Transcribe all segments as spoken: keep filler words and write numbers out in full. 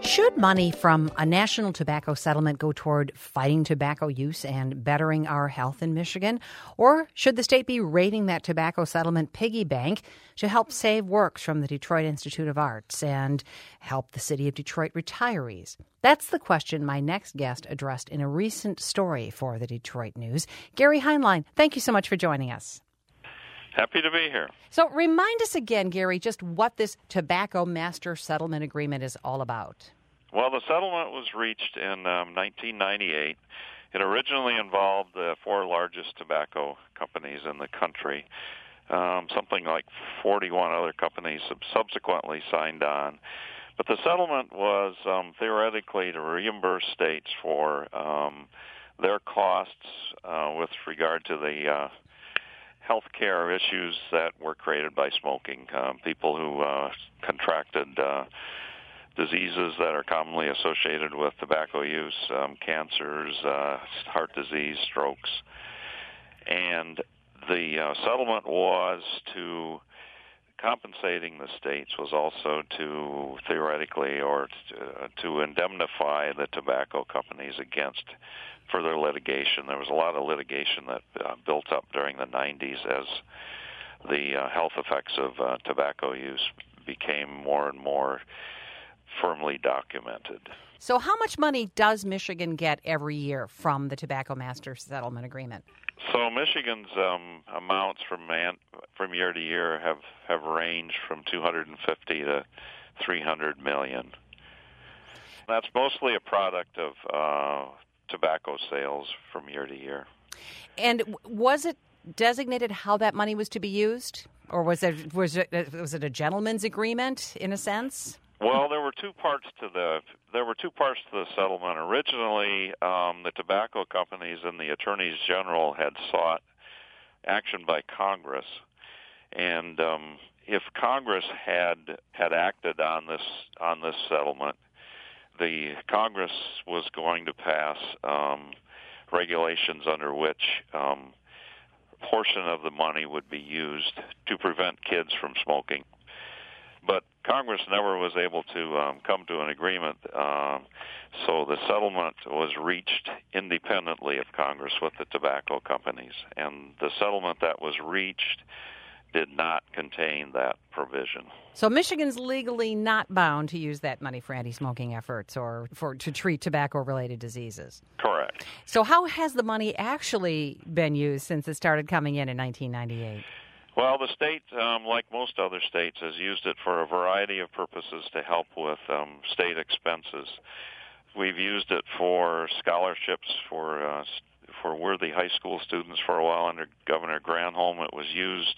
Should money from a national tobacco settlement go toward fighting tobacco use and bettering our health in Michigan? Or should the state be raiding that tobacco settlement piggy bank to help save works from the Detroit Institute of Arts and help the city of Detroit retirees? That's the question my next guest addressed in a recent story for the Detroit News. Gary Heinlein, thank you so much for joining us. Happy to be here. So remind us again, Gary, just what this Tobacco Master Settlement Agreement is all about. Well, the settlement was reached in um, nineteen ninety-eight. It originally involved the four largest tobacco companies in the country. Um, something like forty-one other companies have subsequently signed on. But the settlement was um, theoretically to reimburse states for um, their costs uh, with regard to the uh, health care issues that were created by smoking. Um, people who uh, contracted uh, diseases that are commonly associated with tobacco use, um, cancers, uh, heart disease, strokes. And the uh, settlement was to compensating the states was also to theoretically or to, uh, to indemnify the tobacco companies against further litigation. There was a lot of litigation that uh, built up during the nineties as the uh, health effects of uh, tobacco use became more and more firmly documented. So how much money does Michigan get every year from the Tobacco Master Settlement Agreement? So Michigan's um, amounts from man, from year to year have, have ranged from two hundred fifty to three hundred million. That's mostly a product of uh, tobacco sales from year to year. And was it designated how that money was to be used, or was it was it was it a gentleman's agreement in a sense? Well, there were two parts to the there were two parts to the settlement. Originally, um, the tobacco companies and the attorneys general had sought action by Congress, and um, if Congress had had acted on this on this settlement, the Congress was going to pass um, regulations under which um, a portion of the money would be used to prevent kids from smoking. But Congress never was able to um, come to an agreement, um, so the settlement was reached independently of Congress with the tobacco companies. And the settlement that was reached did not contain that provision. So Michigan's legally not bound to use that money for anti-smoking efforts or for to treat tobacco-related diseases. Correct. So how has the money actually been used since it started coming in in nineteen ninety-eight? Well, the state, um, like most other states, has used it for a variety of purposes to help with um, state expenses. We've used it for scholarships for uh, for worthy high school students for a while under Governor Granholm. It was used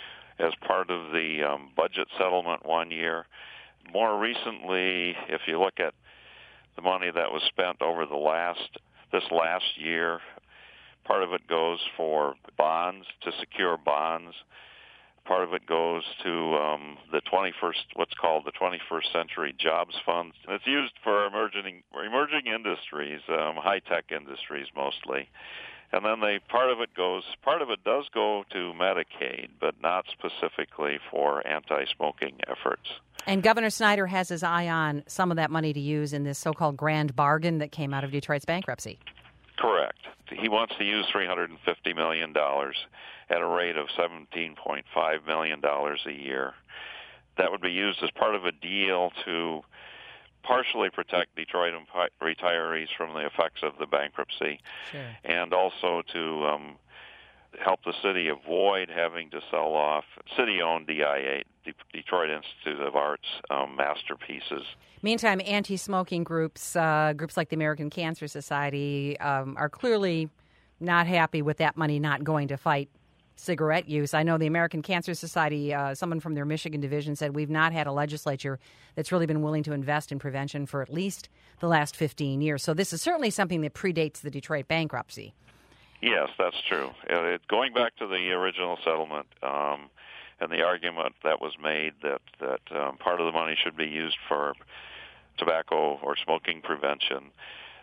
as part of the um, budget settlement one year. More recently, if you look at the money that was spent over the last this last year, part of it goes for bonds, to secure bonds. Part of it goes to um, the twenty-first, what's called the twenty-first Century Jobs Fund. It's used for emerging emerging industries, um, high-tech industries mostly. And then they part of it goes, part of it does go to Medicaid, but not specifically for anti-smoking efforts. And Governor Snyder has his eye on some of that money to use in this so-called grand bargain that came out of Detroit's bankruptcy. Correct. He wants to use three hundred fifty million dollars at a rate of seventeen point five million dollars a year. That would be used as part of a deal to partially protect Detroit retirees from the effects of the bankruptcy, sure. and also to um, help the city avoid having to sell off city-owned D I A, Detroit Institute of Arts, um, masterpieces. Meantime, anti-smoking groups, uh, groups like the American Cancer Society, um, are clearly not happy with that money not going to fight cigarette use. I know the American Cancer Society, uh, someone from their Michigan division said we've not had a legislature that's really been willing to invest in prevention for at least the last fifteen years. So this is certainly something that predates the Detroit bankruptcy. Yes, that's true. It, going back to the original settlement um, and the argument that was made that, that um, part of the money should be used for tobacco or smoking prevention,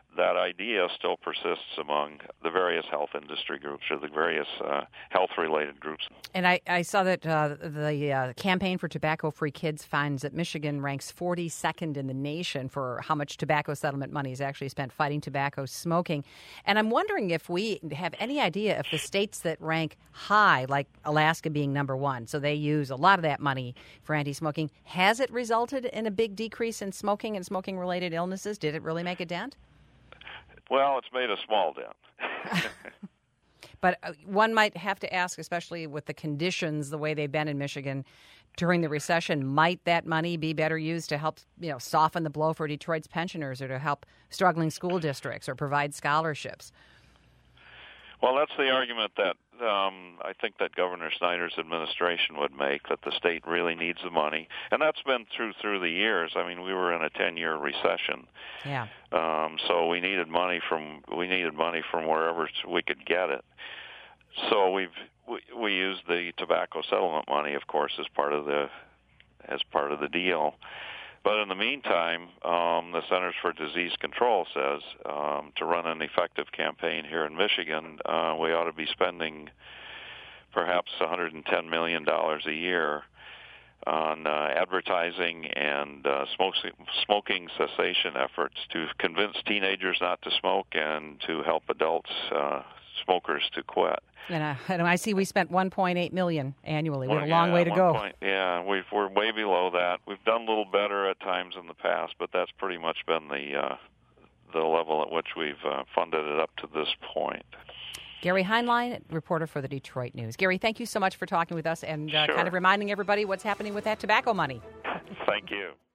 that idea still persists among the various health industry groups or the various uh, health-related groups. And I, I saw that uh, the uh, Campaign for Tobacco-Free Kids finds that Michigan ranks forty-second in the nation for how much tobacco settlement money is actually spent fighting tobacco smoking. And I'm wondering if we have any idea if the states that rank high, like Alaska being number one, so they use a lot of that money for anti-smoking, has it resulted in a big decrease in smoking and smoking-related illnesses? Did it really make a dent? Well, it's made a small dent. But one might have to ask, especially with the conditions the way they've been in Michigan during the recession, might that money be better used to help, you know, soften the blow for Detroit's pensioners or to help struggling school districts or provide scholarships? Well, that's the argument that um, I think that Governor Snyder's administration would make, that the state really needs the money. And that's been through through the years. I mean, we were in a ten-year recession. Yeah. Um, so we needed money from we needed money from wherever we could get it. So we've we, we used the tobacco settlement money, of course, as part of the as part of the deal. But in the meantime, um, the Centers for Disease Control says um, to run an effective campaign here in Michigan, uh, we ought to be spending perhaps one hundred ten million dollars a year on uh, advertising and uh, smoking, smoking cessation efforts to convince teenagers not to smoke and to help adults, uh, smokers, to quit. And, uh, and I see we spent one point eight million dollars annually. We have well, a long yeah, way to go. Point, yeah, we've, we're way below that. We've done a little better at times in the past, but that's pretty much been the uh, the level at which we've uh, funded it up to this point. Gary Heinlein, reporter for the Detroit News. Gary, thank you so much for talking with us and uh, Sure. kind of reminding everybody what's happening with that tobacco money. Thank you.